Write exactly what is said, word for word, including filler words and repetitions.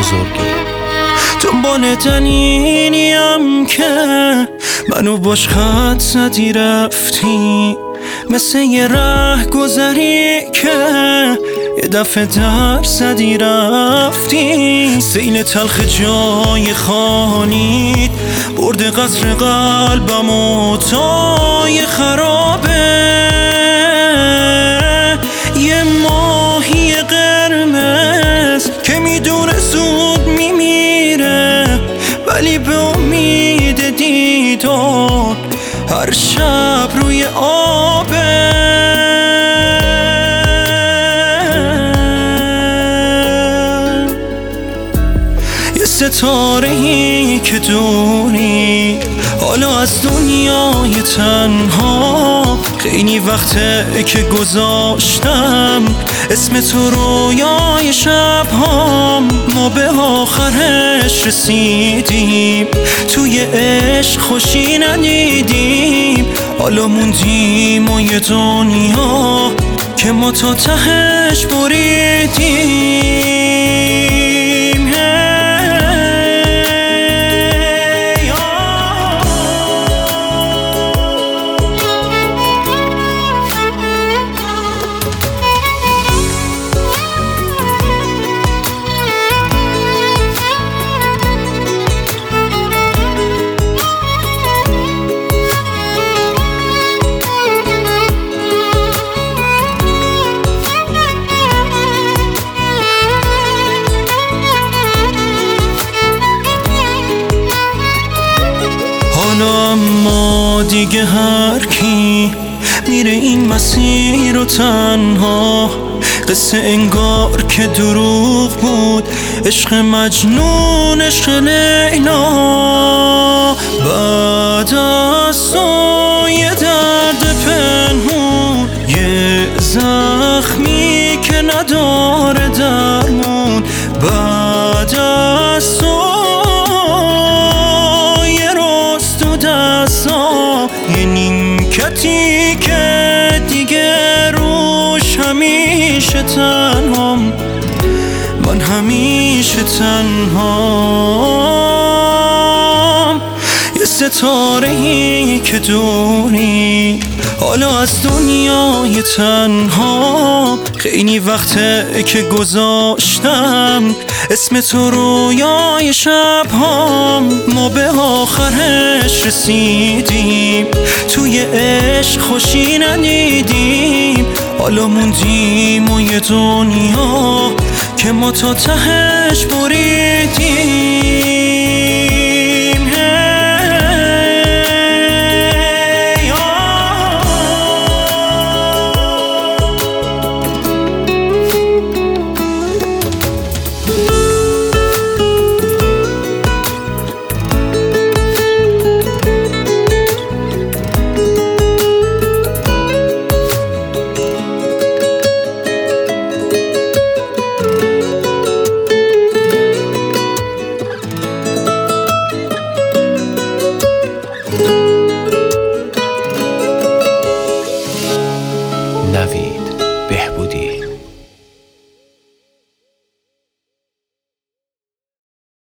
بزرگی. دنبال دلیلیم که منو باش خط زدی رفتی، مثل یه ره گذری که یه دفعه در زدی رفتی. سیل تلخ جای خانید برده قصر قلبم و تای خرابه. یه ماهی قرمز که میدونه زود میمیره، ولی به امید دیدار هر شب روی آبه. یه ستاره‌ای که دوری حالا از دنیای تنها، خیلی وقته که گذاشتم اسم تو رویای شبهام. ما به آخرش رسیدیم، توی عشق خوشی ندیدیم، حالا موندیم و یه دنیا که ما تا تهش بریدیم. اما دیگه هر کی میره این مسیر رو تنها، قصه انگار که دروغ بود، عشق مجنون عشق لیلا. بعد از تو یه درد پنهون، یه زخمی که نداره درمون. بعد از تو یه نیمکتی که دیگه روش همیشه تنهام، من همیشه تنهام. یه ستاره‌ای که دوری حالا از دنیای تنها، خیلی وقته که گذاشتم اسم تو رویای شبهام. ما به آخرش رسیدیم، توی عشق خوشی ندیدیم، حالا موندیم و یه دنیا که ما تا تهش بریدیم.